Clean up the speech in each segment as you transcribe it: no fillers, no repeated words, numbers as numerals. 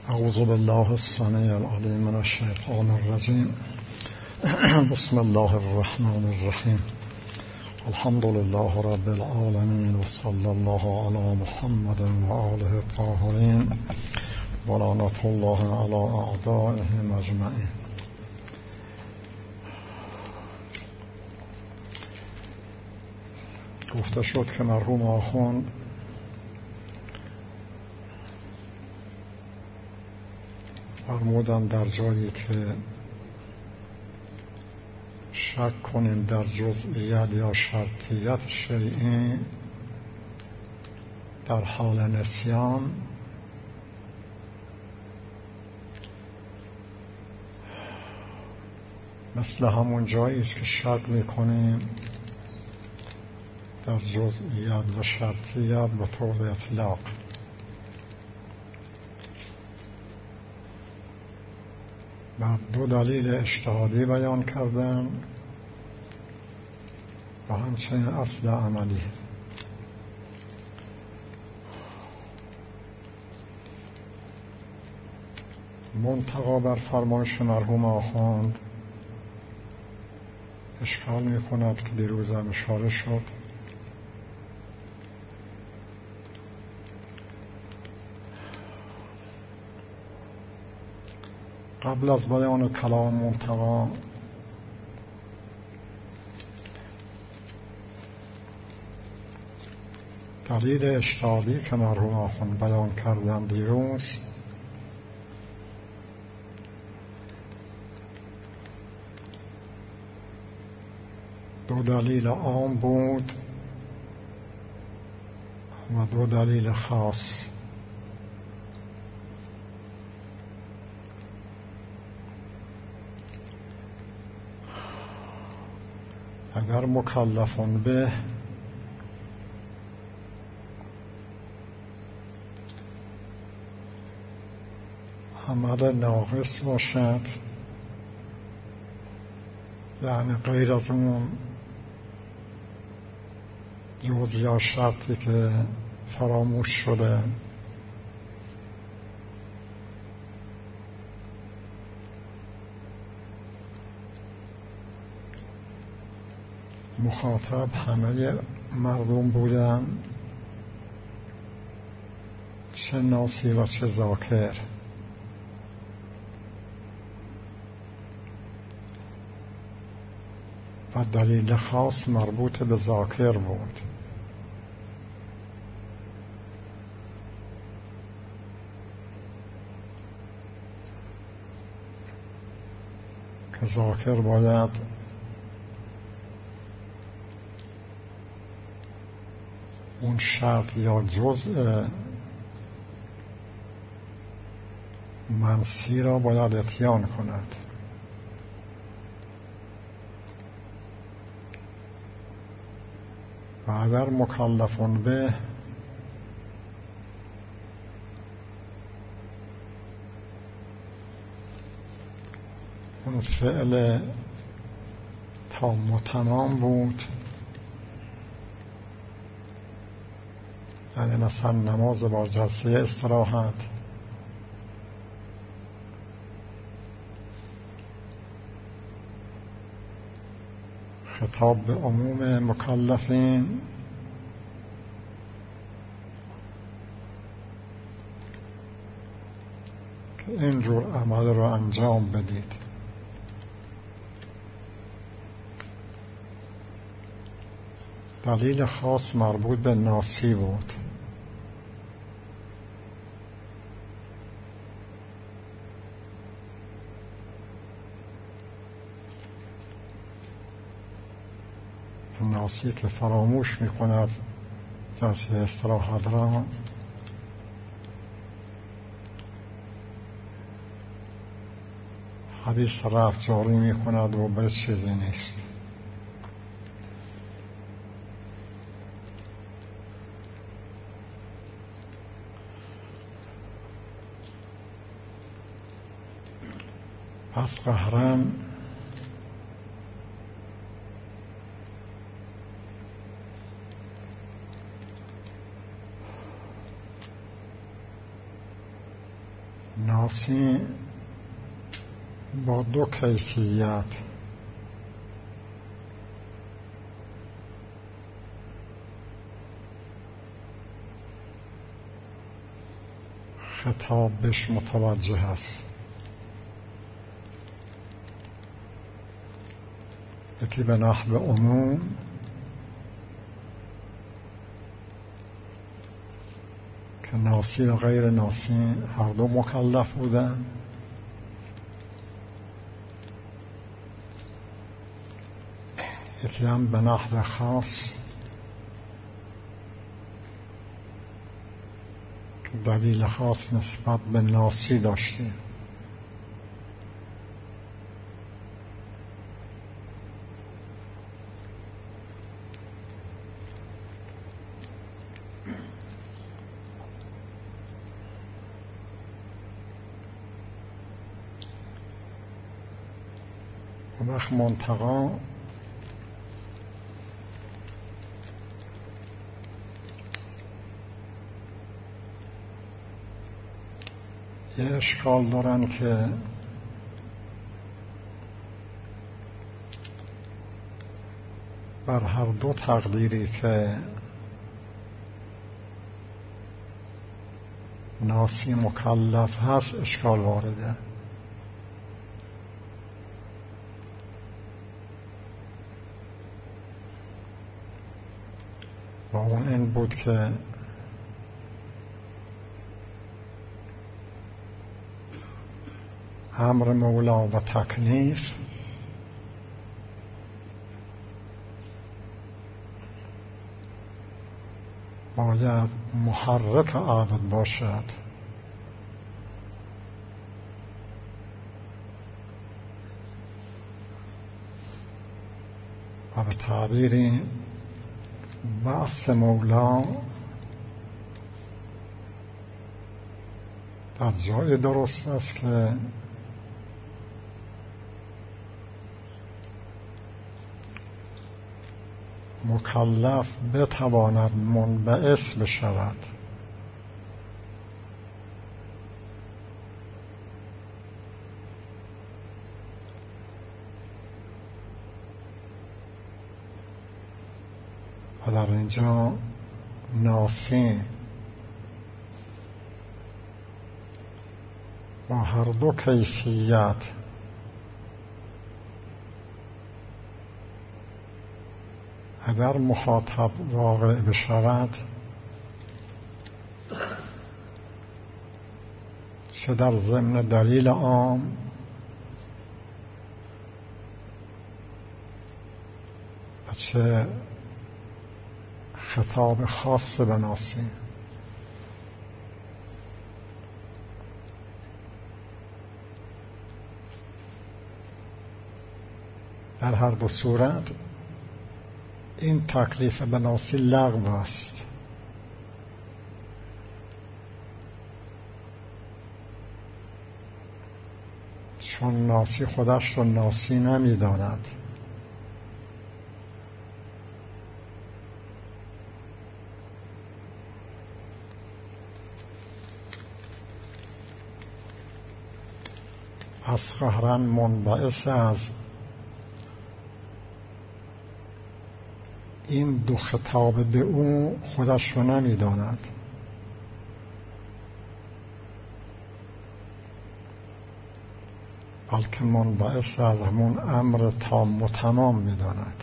اعوذ بالله السمیع العلیم من الشیطان الرجیم. بسم الله الرحمن الرحیم. الحمد لله رب العالمین و صلی الله علی محمد و آله الطاهرین و لعنة الله علی اعدائهم اجمعین. گفته شد که مرحوم آخوند فرمودن در جایی که شک کنیم در جزئیت یا شرطیت شیئی در حال نسیان مثل همون جایی است که شک میکنیم در جزئیت و شرطیت به طور اطلاق. بعد دو دلیل اجتهادی بیان کردم و همچنین اصل عملی. منتقا بر فرمایش مرحوم آخوند اشکال می کند که دیروزم اشاره شد قبل از بیان کلام منتقا دلیل اجتهادی که مرحوم آخوند بیان کردن دیروز دو دلیل عام بود و دو دلیل خاص. اگر مکلفون به عمل ناقص باشد، یعنی غیر از اون جز یا شرطی که فراموش شده، مخاطب همه مردم بودن، چه ناسی و چه ذاکر. و دلیل خاص مربوط به ذاکر بود که ذاکر باید اون شرط یا جزء منسی را باید اتیان کند. و اگر مکلفون به اون فعل تام و تمام بود، یعنی مثلا نماز با جلسه استراحت، خطاب به عموم مکلفین، که اینجور عمل رو انجام بدید. دلیل خاص مربوط به ناسی بود. ناسی که فراموش می کند جلسه استراحت را، حدیث رفت جاری می کند و به چیزی نیست. پس قهرن ناسی با دو کیفیت خطاب بهش متوجه است. یکی به نحو عموم که ناسی و غیر ناسی هر دو مکلف بودن، یکی هم به نحو خاص که دلیل خاص نسبت به ناسی داشتیم. اون وقت منتقا یه اشکال دارن که بر هر دو تقدیری که ناسی مکلف هست اشکال وارده. و اون این بود که امر مولا و تکلیف باید محرک عبد باشد و به تعبیری بعث مولا در جای درست است که مکلف بتواند منبعث بشود و در اینجا ناسی با هر دو کیفیت اگر مخاطب واقع بشود، چه در ضمن دلیل عام و چه خطاب خاص به ناسی، در هر دو صورت این تکلیف به ناسی لغو است. چون ناسی خودش رو ناسی نمی داند. از قهرن منبعث از این دو خطاب به او خودش رو نمی داند. بلکه منبعث از همون امر تام و تمام می داند.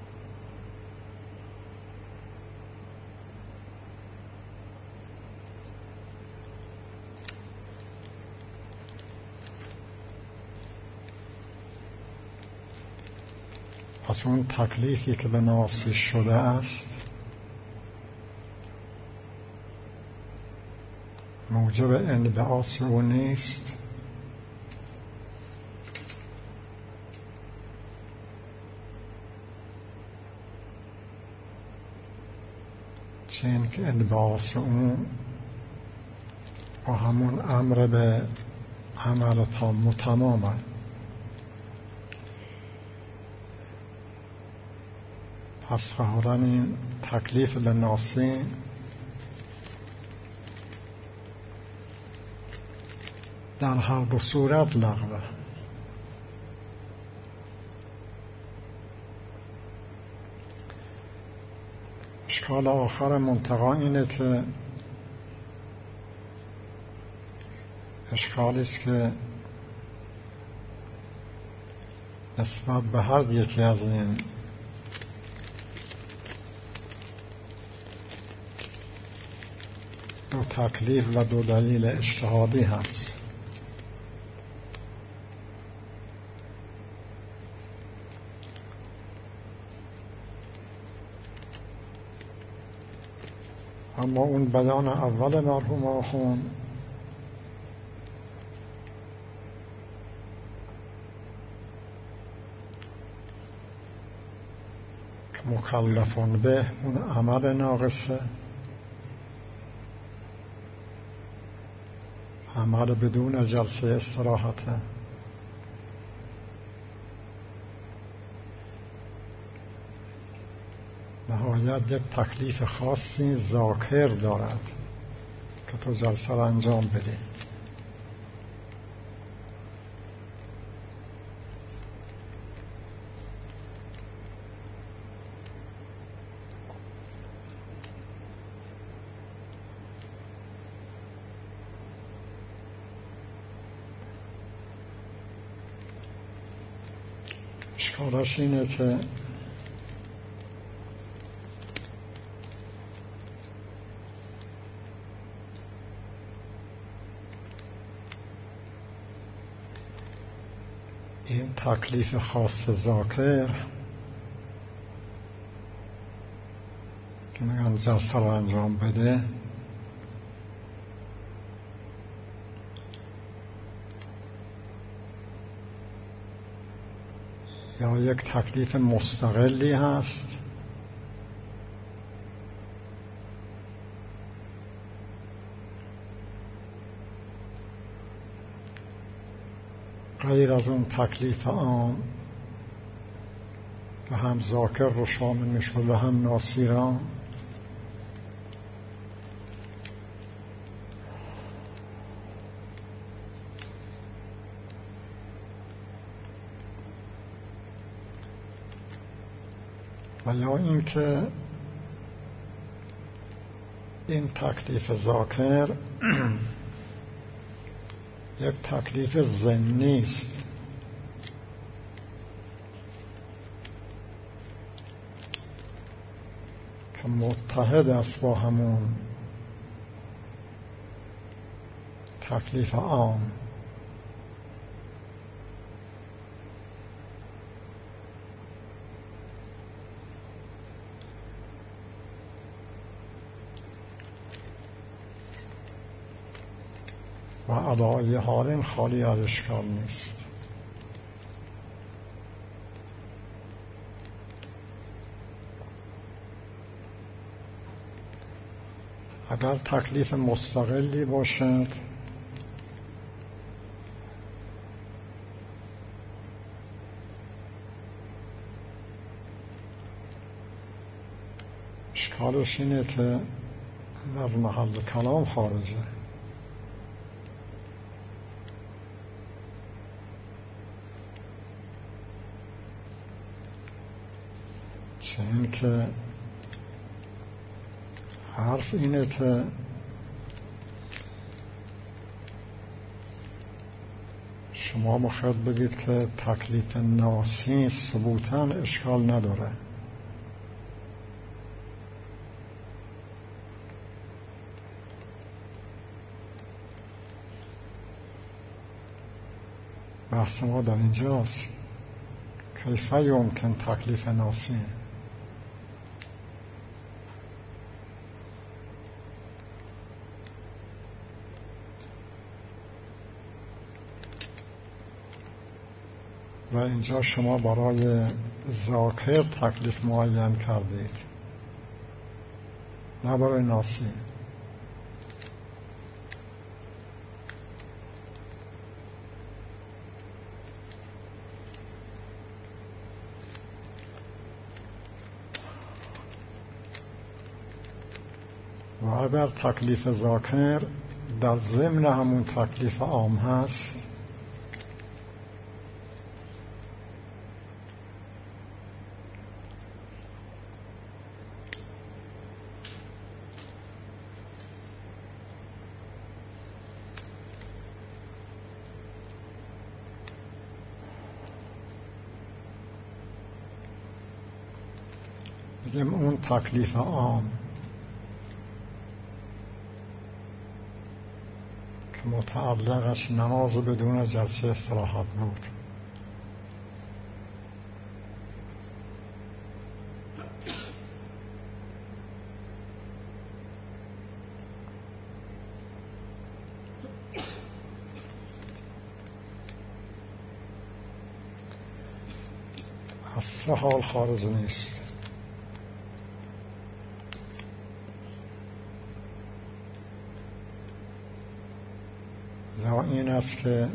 پس اون تکلیفی که به ناسی شده است موجب انبعاث او نیست، چه این که انبعاث اون با همون امر به عمل تام و تمام. پس ظاهراً این تکلیف به ناسی در هر دو صورت لغوه. اشکال آخر منتقا اینه که اشکالی است که نسبت به هر یکی از این دو تکلیف و دو دلیل اجتهادی هست. اما اون بیان اول مرحوم آخوند که مکلفون به اون عمل ناقصه، عمل بدون جلسه استراحته، نهایت یک تکلیف خاصی ذاکر دارد که تو جلسه را انجام بدی. اشکالش اینه که این تکلیف خاص ذاکر که میگن جلسه رو انجام بده یا یک تکلیف مستقلی هست غیر از اون تکلیف عام که هم ذاکر رو شامل میشد و هم ناصیران، و یا اینکه این تکلیف ذاکر یک تکلیف ضمنی است که متحد است با همون تکلیف عام. و علی حال این خالی از اشکال نیست. اگر تکلیف مستقلی باشد اشکالش اینه که از محل کلام خارجه. چون که حرف اینه که شما مخاطب بگید که تکلیف ناسی ثبوتاً اشکال نداره، بحث ما در اینجاست کیف یمکن تکلیف ناسی. و اینجا شما برای ذاکر تکلیف معین کردید، نه برای ناسی. و اگر تکلیف ذاکر در ضمن همون تکلیف عام هست، بگیم اون تکلیف عام که متعلقش نماز بدون جلسه استراحت بود، از 3 حال خارج نیست. یا این است که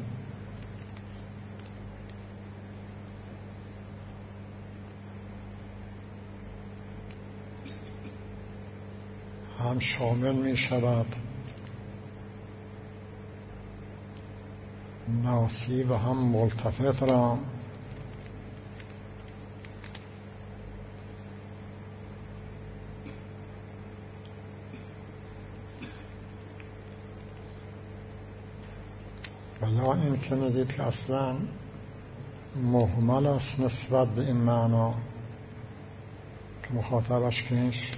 هم شامل می شود ناسی و هم ملتفت را، و یا این که میگید که اصلا مهمل است نسبت به این معنا که مخاطبش کیست،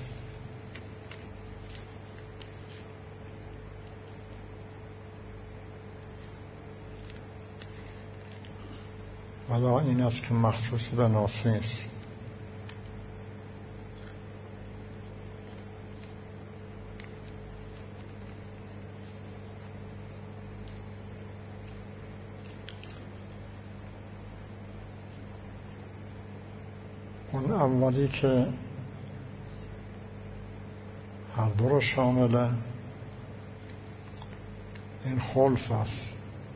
و یا این است که مخصوص به ناسی است. اون اولی که هر دو رو شامله، این خلف است.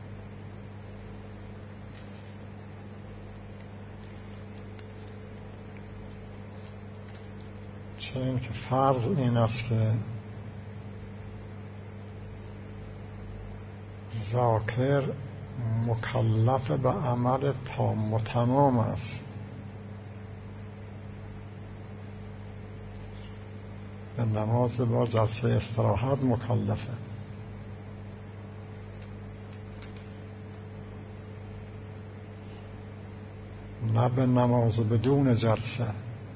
چه این که فرض این است که ذاکر مکلف به عمل تام و تمام است، به نماز با جلسه استراحت مکلفه، نه به نماز بدون جلسه.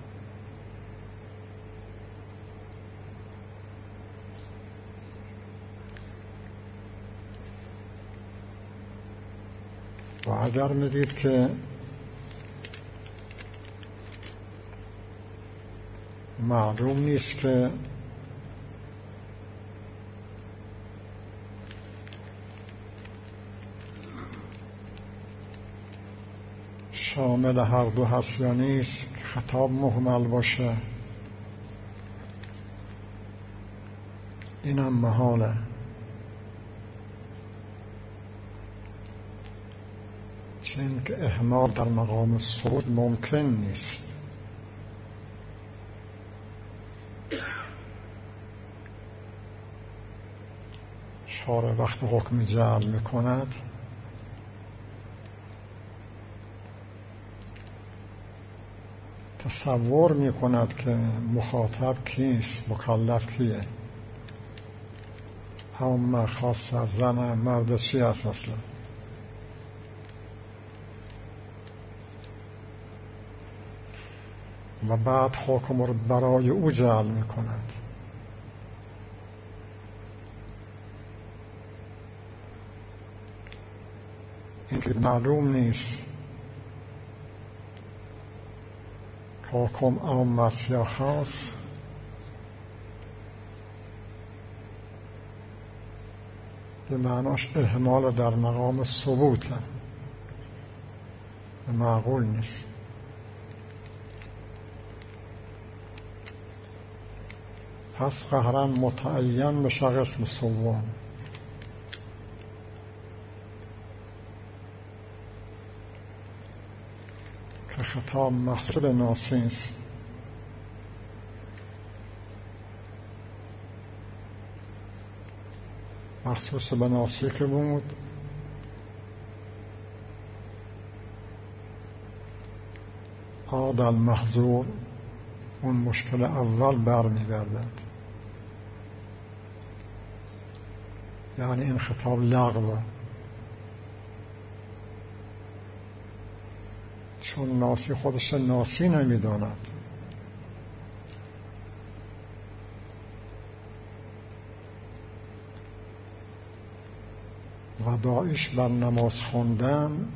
و اگر میگید که معلوم نیست که شامل هر دو هست یا نیست، خطاب مهمل باشه، اینم محاله. چون که اهمال در مقام صعود ممکن نیست. شارع وقت حکم جعل میکند تصور میکند که مخاطب کیست، مکلف کیه، هم خاص از زن مرد چی هست اصلا. و بعد حکم رو برای او جعل میکند. این که معلوم نیست حکم عام است یا خاص، به معناش اهمال در مقام ثبوته، معقول نیست. پس قهرا متعین بشه قسم سوم که خطاب مخصوص به ناسی است. مخصوص به ناسی که بود عاد المحظور، اون مشکل اول برمیگردد. یعنی این خطاب لغوه، چون ناسی خودش ناسی نمیداند. و داعش بر نماز خوندن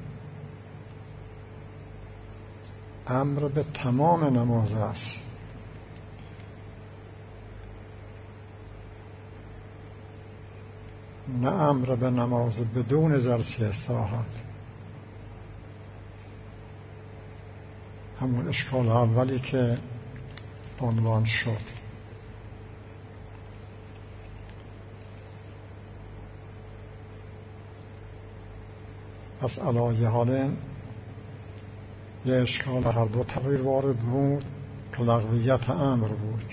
امر به تمام نماز است، نه امر به نماز بدون جلسه استراحت. همون اشکال اولی که عنوان شد. پس علی حال یه اشکال هر دو تغییر وارد بود که لغویت امر بود.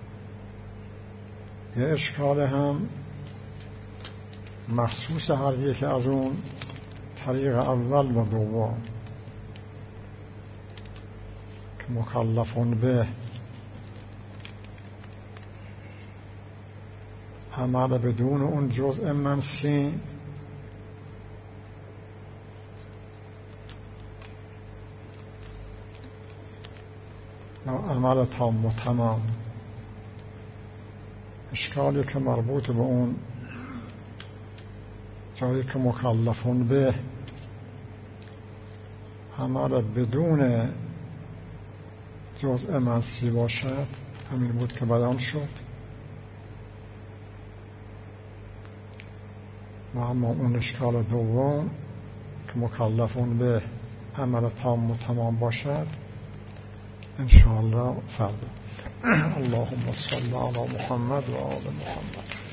یه اشکال هم مخصوص هر یک از اون طریق اول و دوم که مکلفون به عمل بدون اون جزء منسی یا عمل تام و تمام. اشکالی که مربوط به اون جایی که مکلفون به عمل بدون جزء منسی باشد همین بود که بیان شد. و اما اون اشکال دوم که مکلفون به عمل تام و تمام باشد انشاءالله فردا. اللهم صل علی محمد و آل محمد.